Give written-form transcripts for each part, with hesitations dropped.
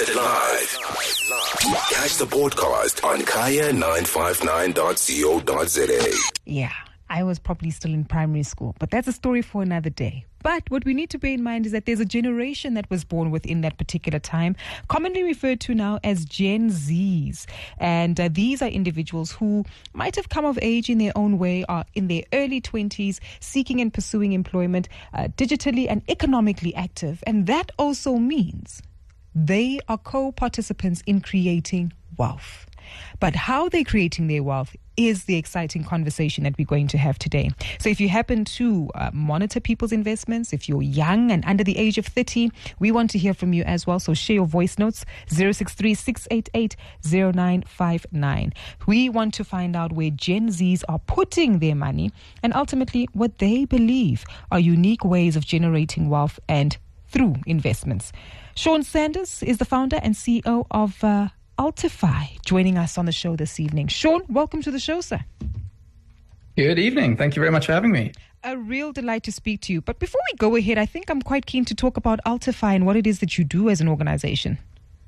Listen live. Catch the podcast on kaya959.co.za. Yeah, I was probably still in primary school, but that's a story for another day. But what we need to bear in mind is that there's a generation that was born within that particular time, commonly referred to now as Gen Zs. And these are individuals who might have come of age in their own way, are in their early 20s, seeking and pursuing employment, digitally and economically active. And that also means they are co-participants in creating wealth. But how they're creating their wealth is the exciting conversation that we're going to have today. So if you happen to monitor people's investments, if you're young and under the age of 30, we want to hear from you as well. So share your voice notes, 063-688-0959. We want to find out where Gen Zs are putting their money and ultimately what they believe are unique ways of generating wealth and through investments. Sean Sanders is the founder and CEO of Altify, joining us on the show this evening. Sean, welcome to the show, sir. Good evening. Thank you very much for having me. A real delight to speak to you. But before we go ahead, I think I'm quite keen to talk about Altify and what it is that you do as an organization.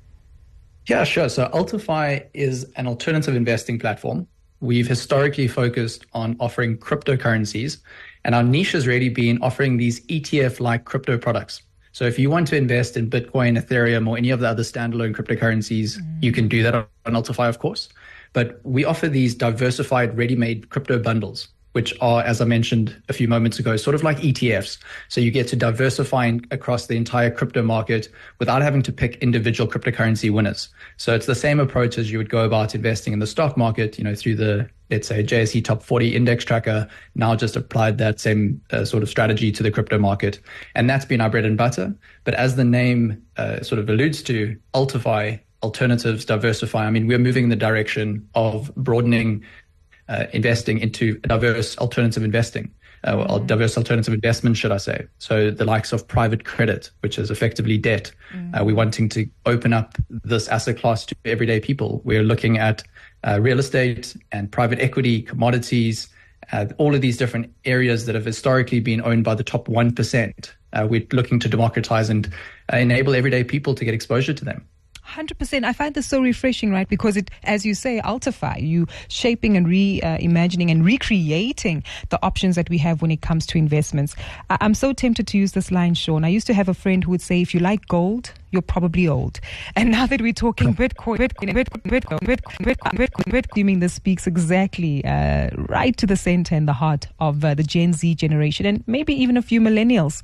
Yeah, sure. So Altify is an alternative investing platform. We've historically focused on offering cryptocurrencies, and our niche has really been offering these ETF-like crypto products. So if you want to invest in Bitcoin, Ethereum, or any of the other standalone cryptocurrencies, you can do that on Altify, of course. But we offer these diversified, ready-made crypto bundles, which are, as I mentioned a few moments ago, sort of like ETFs. So you get to diversify across the entire crypto market without having to pick individual cryptocurrency winners. So it's the same approach as you would go about investing in the stock market, through the, let's say, JSE Top 40 index tracker. Now just applied that same sort of strategy to the crypto market. And that's been our bread and butter. But as the name sort of alludes to, Altify, alternatives, diversify, we're moving in the direction of broadening investing into diverse alternative investing, or diverse alternative investment, should I say. So the likes of private credit, which is effectively debt. We're wanting to open up this asset class to everyday people. We're looking at real estate and private equity, commodities, all of these different areas that have historically been owned by the top 1%. We're looking to democratize and enable everyday people to get exposure to them. 100%. I find this so refreshing, right? Because it, as you say, Altify, you shaping and reimagining and recreating the options that we have when it comes to investments. I'm so tempted to use this line, Sean. I used to have a friend who would say, if you like gold, you're probably old. And now that we're talking Bitcoin, this speaks exactly right to the center and the heart of the Gen Z generation and maybe even a few millennials.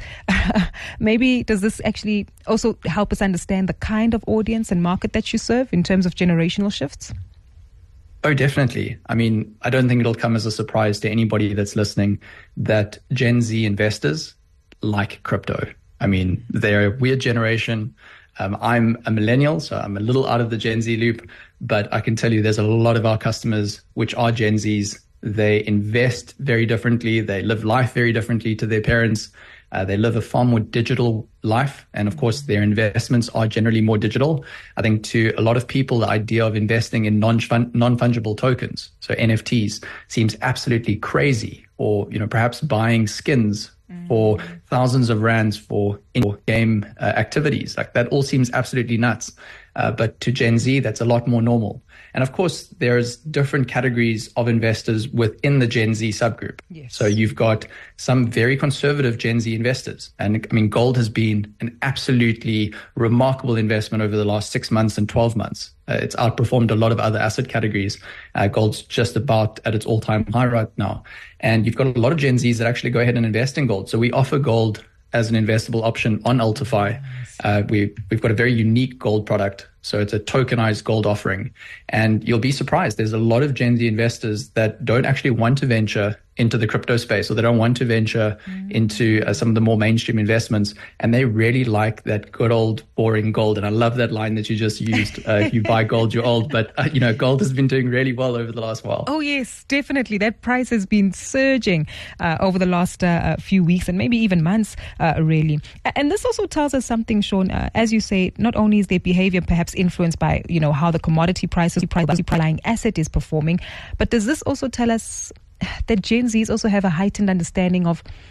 Maybe does this actually also help us understand the kind of audience and market that you serve in terms of generational shifts? Oh, definitely. I don't think it'll come as a surprise to anybody that's listening that Gen Z investors like crypto. They're a weird generation. I'm a millennial, so I'm a little out of the Gen Z loop, but I can tell you there's a lot of our customers which are Gen Zs. They invest very differently. They live life very differently to their parents. They live a far more digital life. And of course, their investments are generally more digital. I think to a lot of people, the idea of investing in non-fungible tokens, so NFTs, seems absolutely crazy. Or, perhaps buying skins for thousands of rands for in-game activities. Like that all seems absolutely nuts. But to Gen Z, that's a lot more normal. And of course, there's different categories of investors within the Gen Z subgroup. Yes. So you've got some very conservative Gen Z investors. And gold has been an absolutely remarkable investment over the last 6 months and 12 months. It's outperformed a lot of other asset categories. Gold's just about at its all-time high right now. And you've got a lot of Gen Zs that actually go ahead and invest in gold. So we offer gold as an investable option on Altify. We've got a very unique gold product. So it's a tokenized gold offering. And you'll be surprised. There's a lot of Gen Z investors that don't actually want to venture into the crypto space, or they don't want to venture into some of the more mainstream investments. And they really like that good old boring gold. And I love that line that you just used. If you buy gold, you're old. But, gold has been doing really well over the last while. Oh, yes, definitely. That price has been surging over the last few weeks and maybe even months, really. And this also tells us something, Sean. As you say, not only is their behavior perhaps influenced by, how the commodity prices, the underlying asset is performing, but does this also tell us that Gen Zs also have a heightened understanding of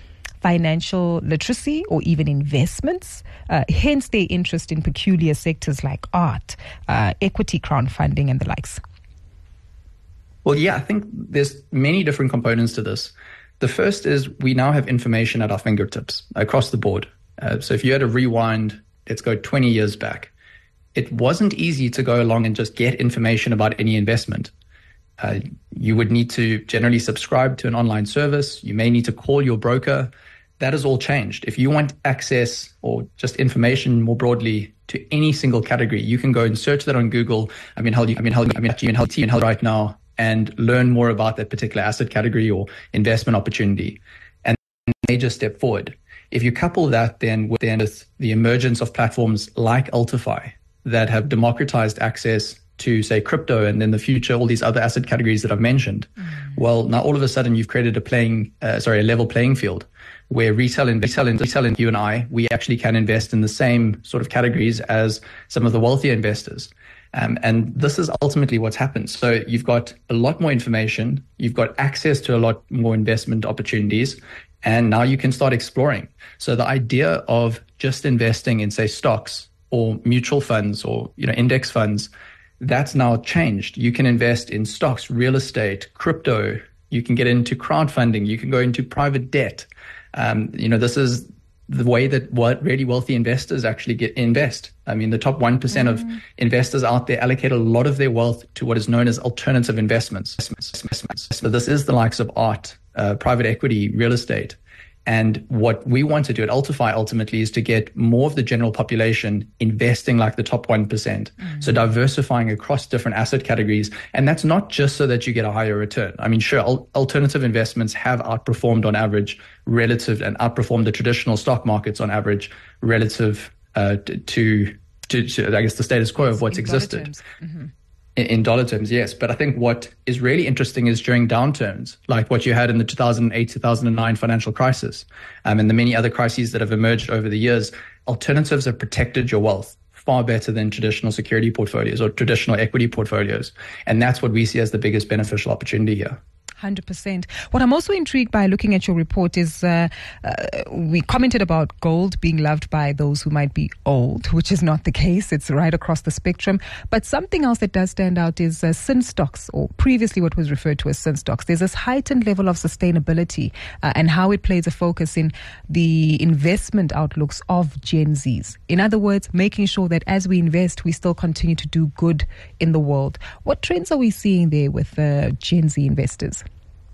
financial literacy or even investments, hence their interest in peculiar sectors like art, equity crowdfunding and the likes? Well, yeah, I think there's many different components to this. The first is we now have information at our fingertips across the board. So if you had to rewind, let's go 20 years back, it wasn't easy to go along and just get information about any investment. You would need to generally subscribe to an online service. You may need to call your broker. That has all changed. If you want access or just information more broadly to any single category, you can go and search that on Google. Right now and learn more about that particular asset category or investment opportunity. And major step forward. If you couple that then with the emergence of platforms like Altify that have democratized access to, say, crypto and in the future all these other asset categories that I've mentioned, well, now all of a sudden you've created a level playing field where retail and you and I, we actually can invest in the same sort of categories as some of the wealthier investors. And this is ultimately what's happened. So you've got a lot more information, you've got access to a lot more investment opportunities, and now you can start exploring. So the idea of just investing in, say, stocks or mutual funds or index funds, that's now changed. You can invest in stocks, real estate, crypto. You can get into crowdfunding. You can go into private debt. This is the way that really wealthy investors actually invest. I mean, the top 1% of investors out there allocate a lot of their wealth to what is known as alternative investments. So this is the likes of art, private equity, real estate. And what we want to do at Altify ultimately is to get more of the general population investing like the top 1%. So diversifying across different asset categories. And that's not just so that you get a higher return. I mean, sure, alternative investments have outperformed on average relative and outperformed the traditional stock markets on average relative to I guess, the status quo of what's existed. In dollar terms, yes. But I think what is really interesting is during downturns, like what you had in the 2008, 2009 financial crisis, and the many other crises that have emerged over the years, alternatives have protected your wealth far better than traditional security portfolios or traditional equity portfolios. And that's what we see as the biggest beneficial opportunity here. 100%. What I'm also intrigued by looking at your report is we commented about gold being loved by those who might be old, which is not the case. It's right across the spectrum. But something else that does stand out is sin stocks, or previously what was referred to as sin stocks. There's this heightened level of sustainability and how it plays a focus in the investment outlooks of Gen Zs. In other words, making sure that as we invest, we still continue to do good in the world. What trends are we seeing there with Gen Z investors?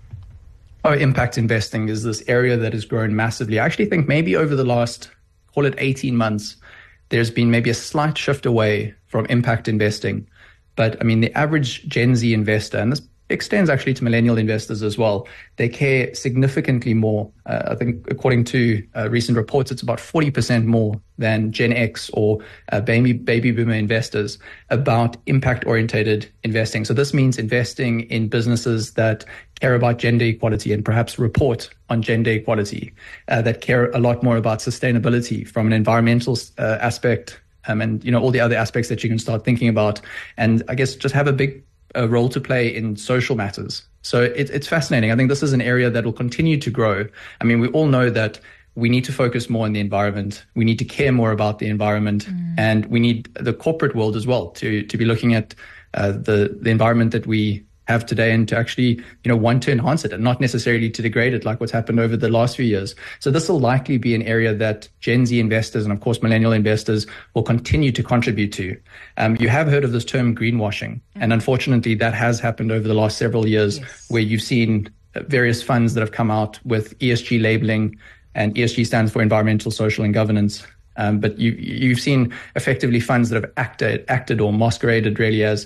Impact investing is this area that has grown massively. I actually think maybe over the last, call it 18 months, there's been maybe a slight shift away from impact investing. But I mean, the average Gen Z investor, and this extends actually to millennial investors as well, they care significantly more. I think according to recent reports, it's about 40% more than Gen X or baby boomer investors about impact-orientated investing. So this means investing in businesses that care about gender equality and perhaps report on gender equality, that care a lot more about sustainability from an environmental aspect, and all the other aspects that you can start thinking about, and I guess just have a big role to play in social matters. So it's fascinating. I think this is an area that will continue to grow. I mean, we all know that we need to focus more on the environment. We need to care more about the environment, and we need the corporate world as well to be looking at the environment that we have today and to actually, want to enhance it and not necessarily to degrade it like what's happened over the last few years. So this will likely be an area that Gen Z investors and of course millennial investors will continue to contribute to. You have heard of this term greenwashing, and unfortunately that has happened over the last several years, where you've seen various funds that have come out with ESG labeling, and ESG stands for environmental, social and governance. But you've seen effectively funds that have acted or masqueraded really as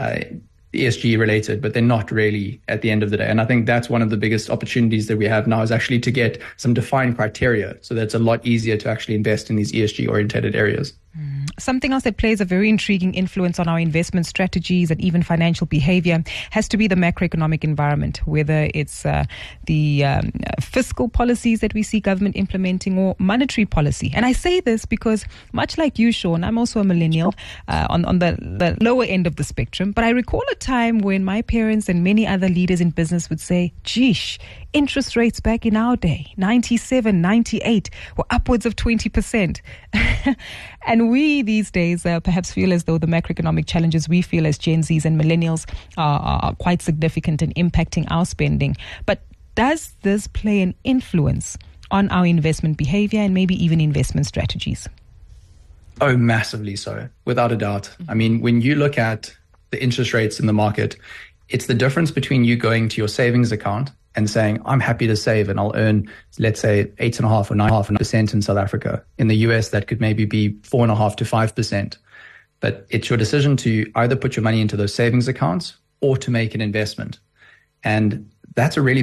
ESG related, but they're not really at the end of the day. And I think that's one of the biggest opportunities that we have now, is actually to get some defined criteria so that it's a lot easier to actually invest in these ESG oriented areas. something else that plays a very intriguing influence on our investment strategies and even financial behavior has to be the macroeconomic environment, whether it's the fiscal policies that we see government implementing or monetary policy. And I say this because, much like you, Sean, I'm also a millennial on the lower end of the spectrum. But I recall a time when my parents and many other leaders in business would say, geesh, interest rates back in our day, 97, 98, were upwards of 20%. And we these days perhaps feel as though the macroeconomic challenges we feel as Gen Zs and millennials are quite significant and impacting our spending. But does this play an influence on our investment behavior and maybe even investment strategies? Oh, massively so, without a doubt. I mean, when you look at the interest rates in the market, it's the difference between you going to your savings account and saying, I'm happy to save and I'll earn, let's say, 8.5% or 9.5% in South Africa. In the US, that could maybe be 4.5% to 5%. But it's your decision to either put your money into those savings accounts or to make an investment. And that's really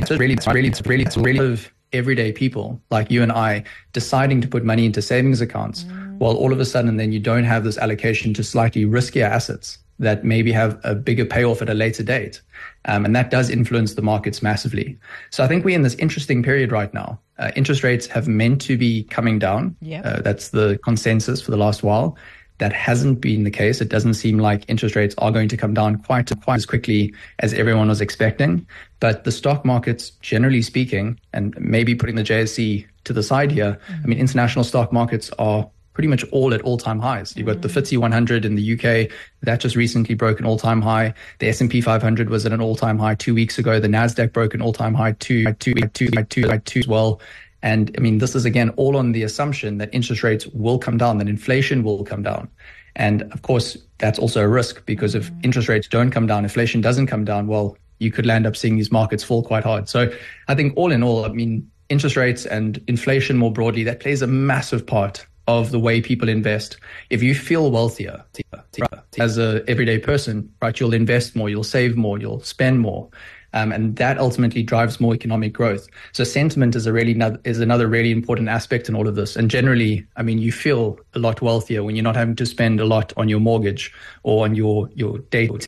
of everyday people like you and I deciding to put money into savings accounts, while all of a sudden then you don't have this allocation to slightly riskier assets that maybe have a bigger payoff at a later date. And that does influence the markets massively. So I think we're in this interesting period right now. Interest rates have meant to be coming down. Yep. That's the consensus for the last while. That hasn't been the case. It doesn't seem like interest rates are going to come down quite as quickly as everyone was expecting. But the stock markets, generally speaking, and maybe putting the JSE to the side here, I mean, international stock markets are pretty much all at all-time highs. You've got the FTSE 100 in the UK. That just recently broke an all-time high. The S&P 500 was at an all-time high 2 weeks ago. The NASDAQ broke an all-time high two as well. And I mean, this is again all on the assumption that interest rates will come down, that inflation will come down. And of course, that's also a risk, because if interest rates don't come down, inflation doesn't come down, well, you could land up seeing these markets fall quite hard. So I think all in all, I mean, interest rates and inflation more broadly, that plays a massive part of the way people invest. If you feel wealthier as an everyday person, right, you'll invest more, you'll save more, you'll spend more. And that ultimately drives more economic growth. So sentiment is another really important aspect in all of this. And generally, I mean, you feel a lot wealthier when you're not having to spend a lot on your mortgage or on your day. So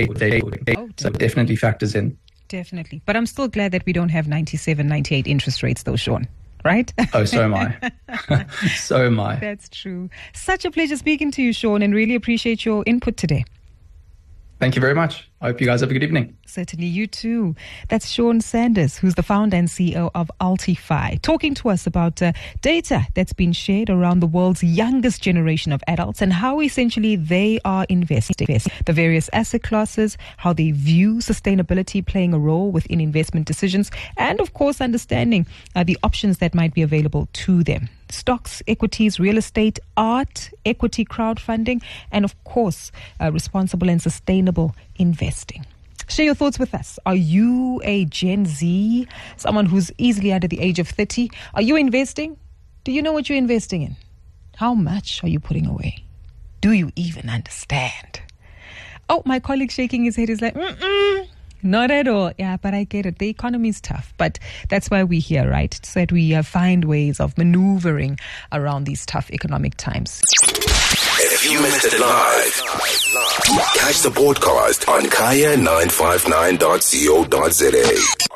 it definitely factors in. Definitely. But I'm still glad that we don't have 97, 98 interest rates though, Sean. Right? Oh, so am I. So am I. That's true. Such a pleasure speaking to you, Sean, and really appreciate your input today. Thank you very much. I hope you guys have a good evening. Certainly, you too. That's Sean Sanders, who's the founder and CEO of Altify, talking to us about data that's been shared around the world's youngest generation of adults and how essentially they are investing, the various asset classes, how they view sustainability playing a role within investment decisions, and of course, understanding the options that might be available to them. Stocks, equities, real estate, art, equity crowdfunding, and of course, responsible and sustainable investing. Share your thoughts with us. Are you a Gen Z, someone who's easily under the age of 30? Are you investing? Do you know what you're investing in? How much are you putting away? Do you even understand? Oh, my colleague shaking his head is like, not at all. Yeah, but I get it. The economy is tough. But that's why we're here, right? So that we find ways of maneuvering around these tough economic times. If you missed it live, catch the podcast on kaya959.co.za.